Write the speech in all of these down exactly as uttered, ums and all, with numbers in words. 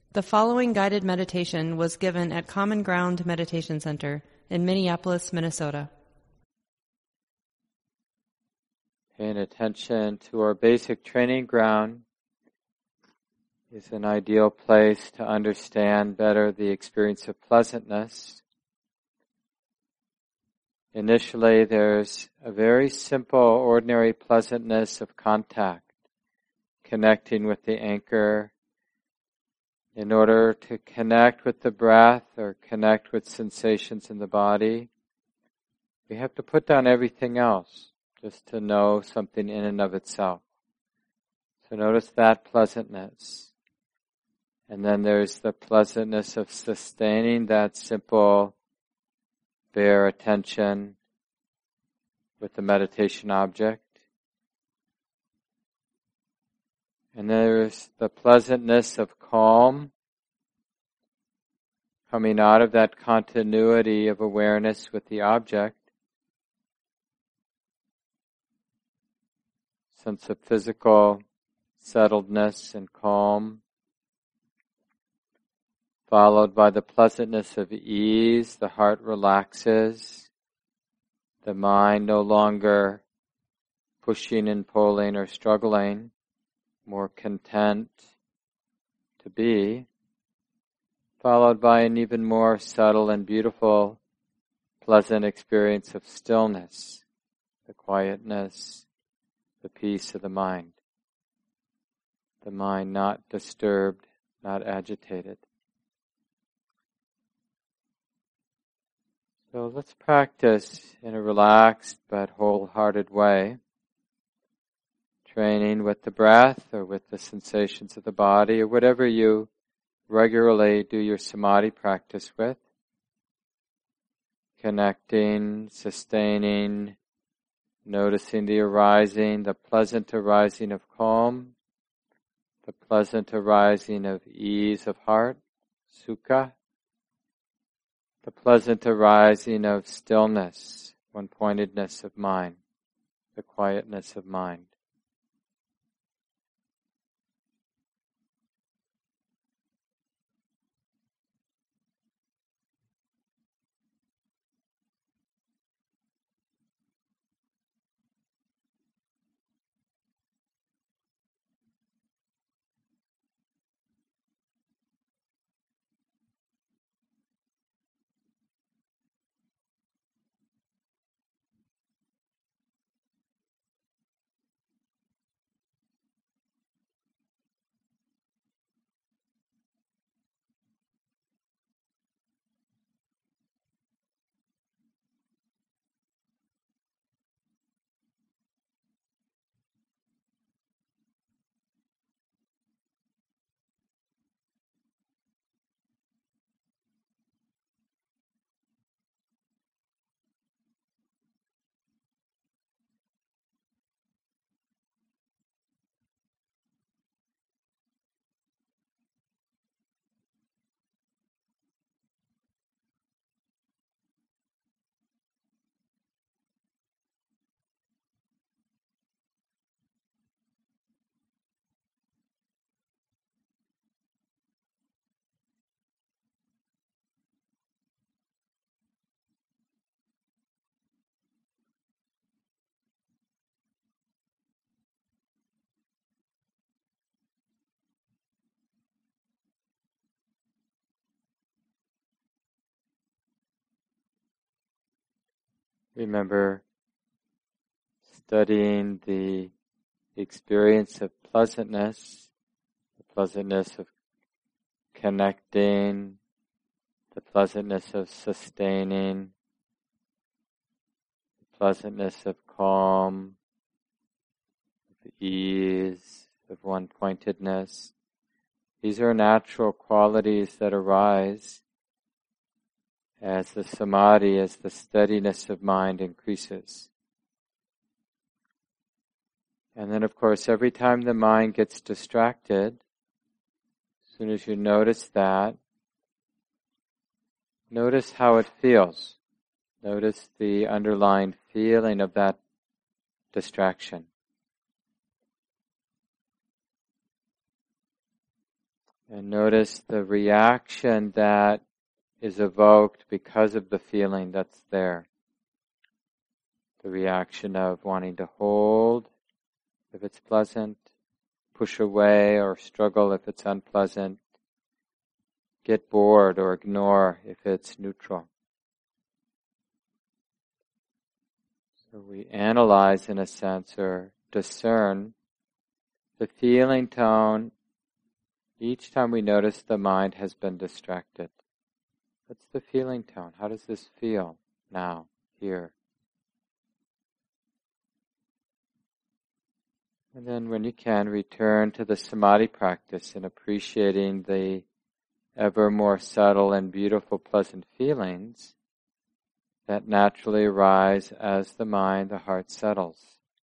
The following guided meditation was given at Common Ground Meditation Center in Minneapolis, Minnesota. Paying attention to our basic training ground is an ideal place to understand better the experience of pleasantness. Initially, there's a very simple, ordinary pleasantness of contact, connecting with the anchor. In order to connect with the breath or connect with sensations in the body, we have to put down everything else just to know something in and of itself. So notice that pleasantness. And then there's the pleasantness of sustaining that simple, bare attention with the meditation object. And there's the pleasantness of calm, coming out of that continuity of awareness with the object. Sense of physical settledness and calm, followed by the pleasantness of ease. The heart relaxes, the mind no longer pushing and pulling or struggling, more content to be, followed by an even more subtle and beautiful, pleasant experience of stillness, the quietness, the peace of the mind. The mind not disturbed, not agitated. So let's practice in a relaxed but wholehearted way, training with the breath or with the sensations of the body or whatever you regularly do your samadhi practice with. Connecting, sustaining, noticing the arising, the pleasant arising of calm, the pleasant arising of ease of heart, sukha, the pleasant arising of stillness, one-pointedness of mind, the quietness of mind. Remember studying the experience of pleasantness, the pleasantness of connecting, the pleasantness of sustaining, the pleasantness of calm, of ease, of one-pointedness. These are natural qualities that arise as the samadhi, as the steadiness of mind increases. And then, of course, every time the mind gets distracted, as soon as you notice that, notice how it feels. Notice the underlying feeling of that distraction. And notice the reaction that is evoked because of the feeling that's there. The reaction of wanting to hold if it's pleasant, push away or struggle if it's unpleasant, get bored or ignore if it's neutral. So we analyze, in a sense, or discern the feeling tone each time we notice the mind has been distracted. What's the feeling tone? How does this feel now, here? And then when you can, return to the samadhi practice in appreciating the ever more subtle and beautiful pleasant feelings that naturally arise as the mind, the heart settles.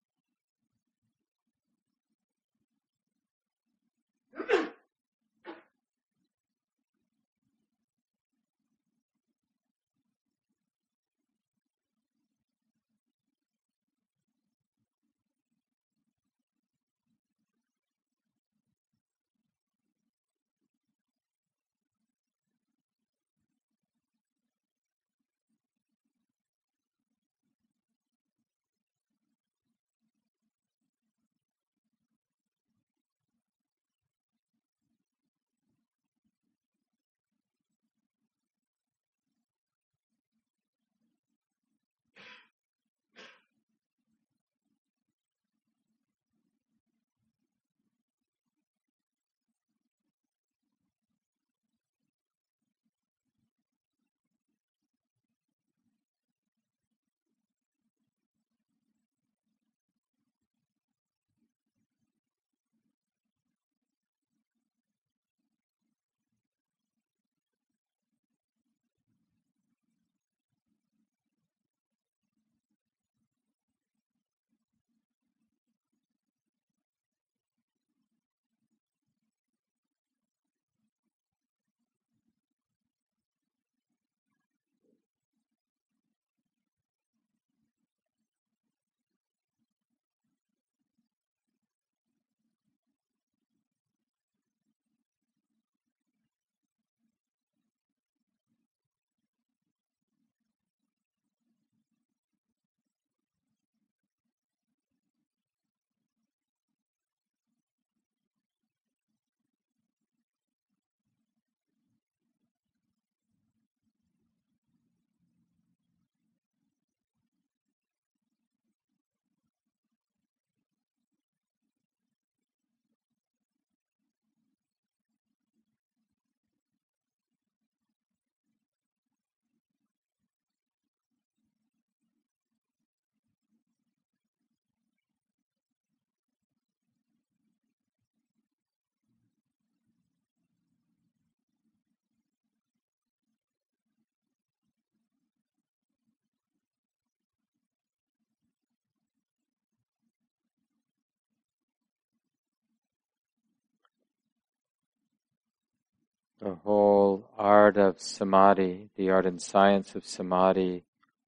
The whole art of samadhi, the art and science of samadhi,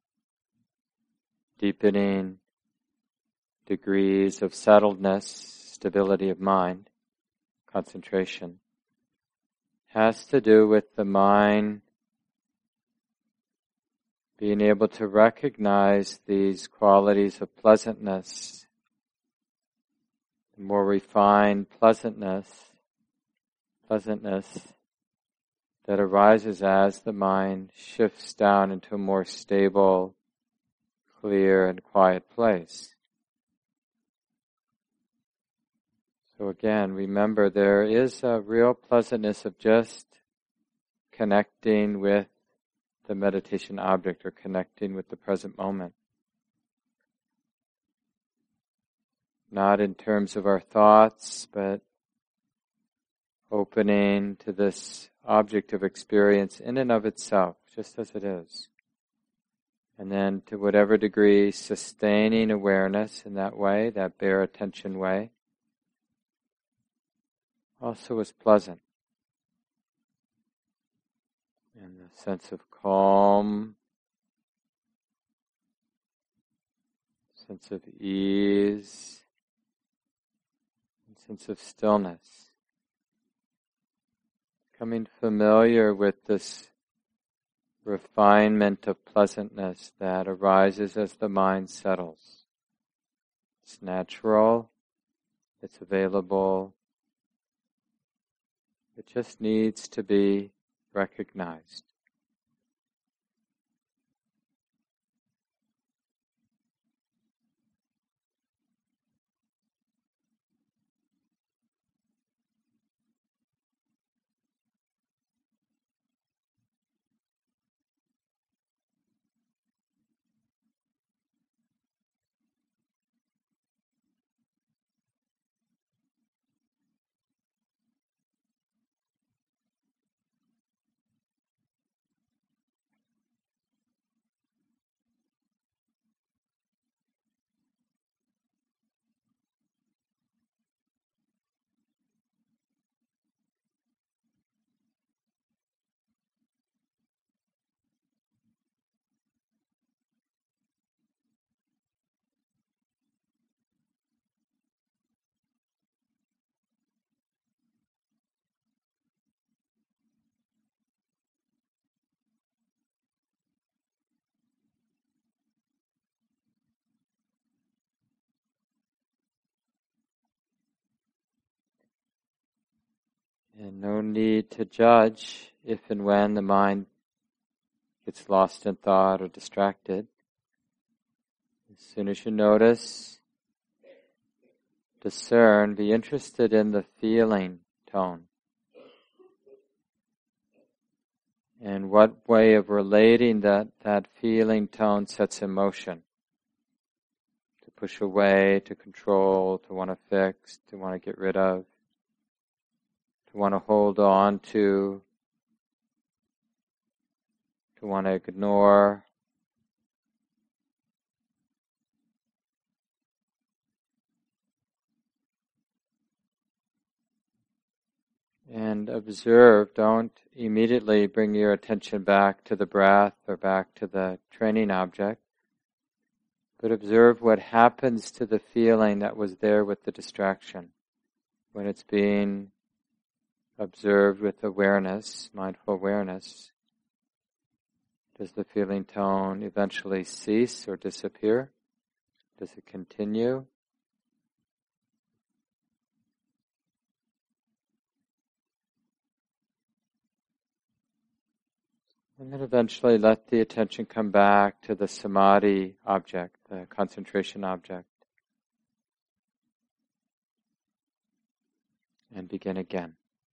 deepening degrees of settledness, stability of mind, concentration, has to do with the mind being able to recognize these qualities of pleasantness, the more refined pleasantness, pleasantness that arises as the mind shifts down into a more stable, clear, and quiet place. So again, remember there is a real pleasantness of just connecting with the meditation object or connecting with the present moment. Not in terms of our thoughts, but opening to this object of experience in and of itself, just as it is. And then to whatever degree, sustaining awareness in that way, that bare attention way, also is pleasant. And the sense of calm, sense of ease, and sense of stillness. becoming familiar with this refinement of pleasantness that arises as the mind settles. It's natural, it's available, it just needs to be recognized. And no need to judge if and when the mind gets lost in thought or distracted. As soon as you notice, discern, be interested in the feeling tone. And what way of relating that, that feeling tone sets in motion. To push away, to control, to want to fix, to want to get rid of. To want to hold on to, to want to ignore. And observe, don't immediately bring your attention back to the breath or back to the training object, but observe what happens to the feeling that was there with the distraction when it's being observed with awareness, mindful awareness. Does the feeling tone eventually cease or disappear? Does it continue? And then eventually let the attention come back to the samadhi object, the concentration object. And begin again.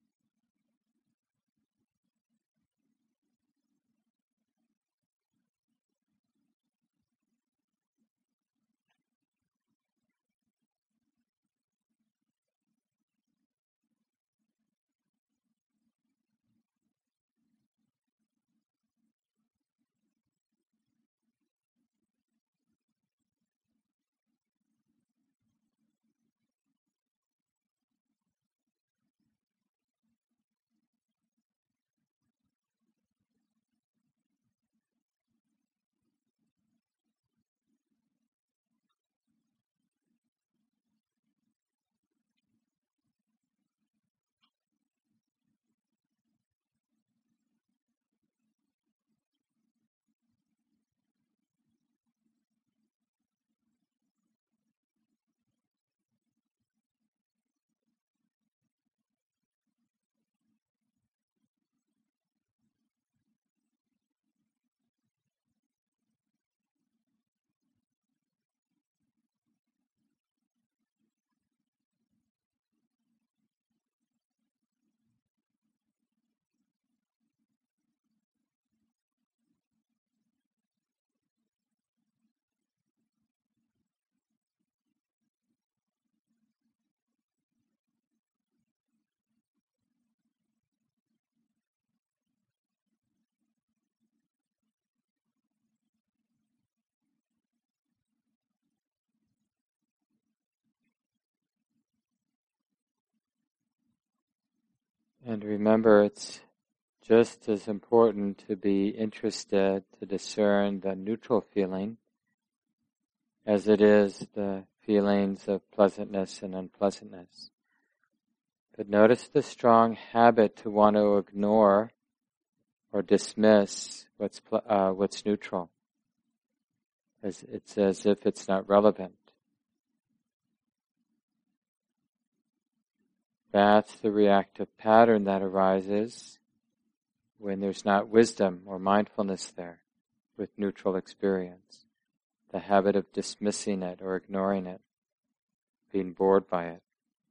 And remember, it's just as important to be interested to discern the neutral feeling as it is the feelings of pleasantness and unpleasantness. But notice the strong habit to want to ignore or dismiss what's uh, what's neutral. As it's as if it's not relevant. That's the reactive pattern that arises when there's not wisdom or mindfulness there with neutral experience. The habit of dismissing it or ignoring it, being bored by it.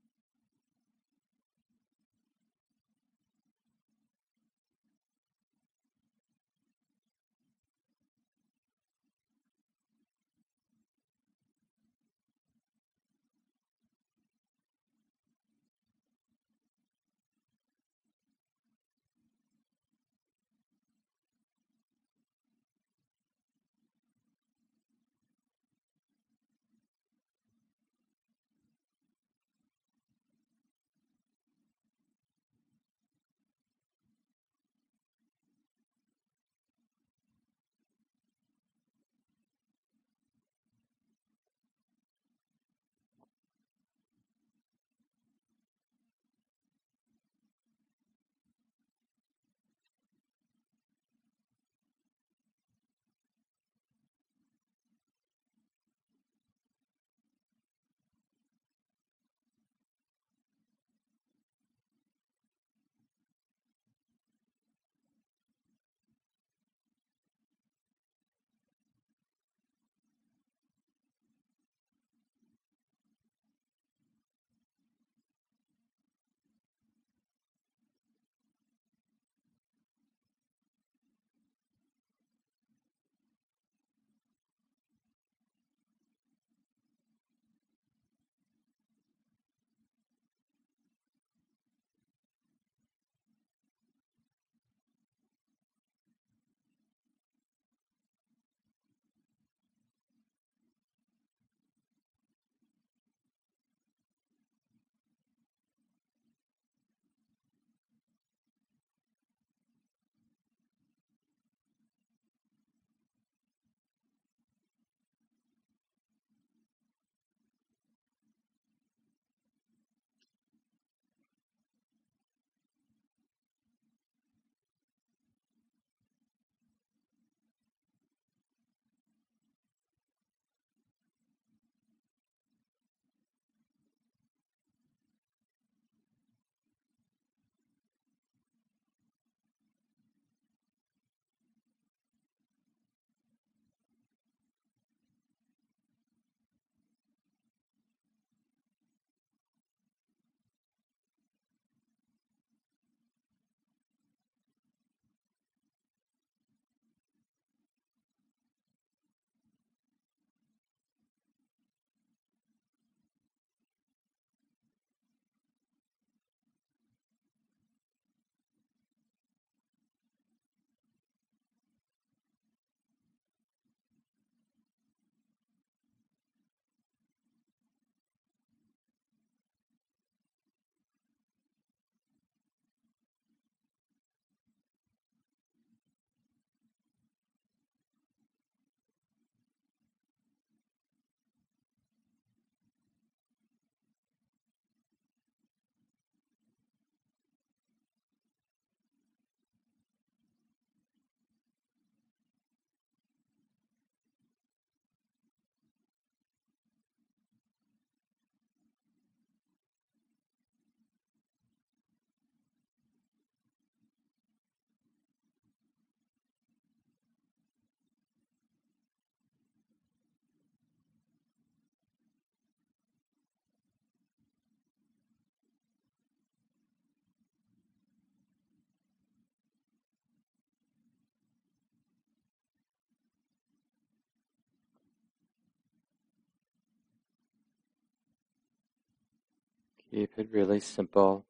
Keep it really simple.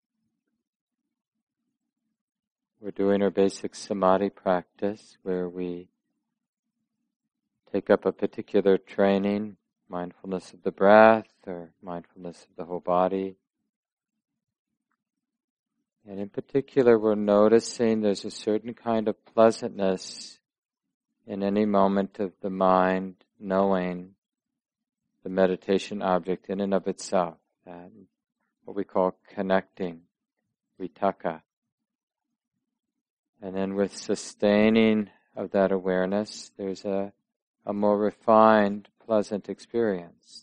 We're doing our basic samadhi practice where we take up a particular training, mindfulness of the breath or mindfulness of the whole body. And in particular, we're noticing there's a certain kind of pleasantness in any moment of the mind knowing the meditation object in and of itself. That what we call connecting, vitaka. And then with sustaining of that awareness, there's a, a more refined, pleasant experience.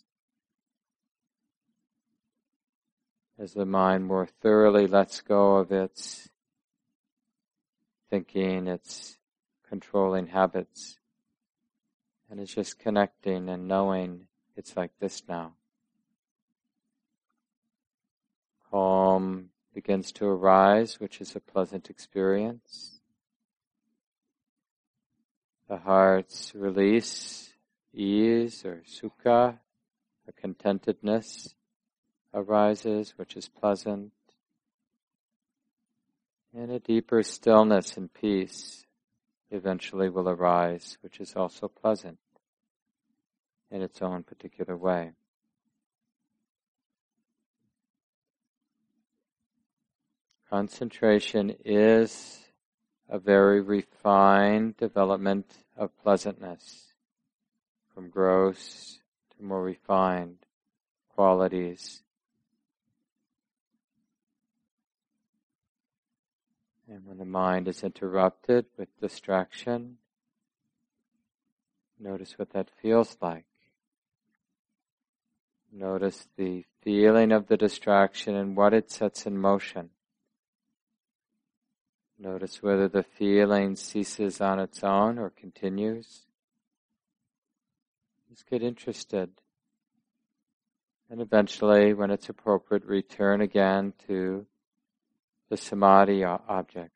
As the mind more thoroughly lets go of its thinking, its controlling habits, and is just connecting and knowing it's like this now. Calm begins to arise, which is a pleasant experience. The heart's release, ease or sukha, a contentedness arises, which is pleasant. And a deeper stillness and peace eventually will arise, which is also pleasant in its own particular way. Concentration is a very refined development of pleasantness, from gross to more refined qualities. And when the mind is interrupted with distraction, notice what that feels like. Notice the feeling of the distraction and what it sets in motion. Notice whether the feeling ceases on its own or continues. Just get interested. And eventually, when it's appropriate, return again to the samadhi object.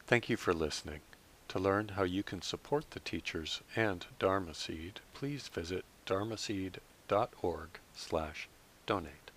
Thank you for listening. To learn how you can support the teachers and Dharma Seed, please visit dharmaseed dot org slash donate.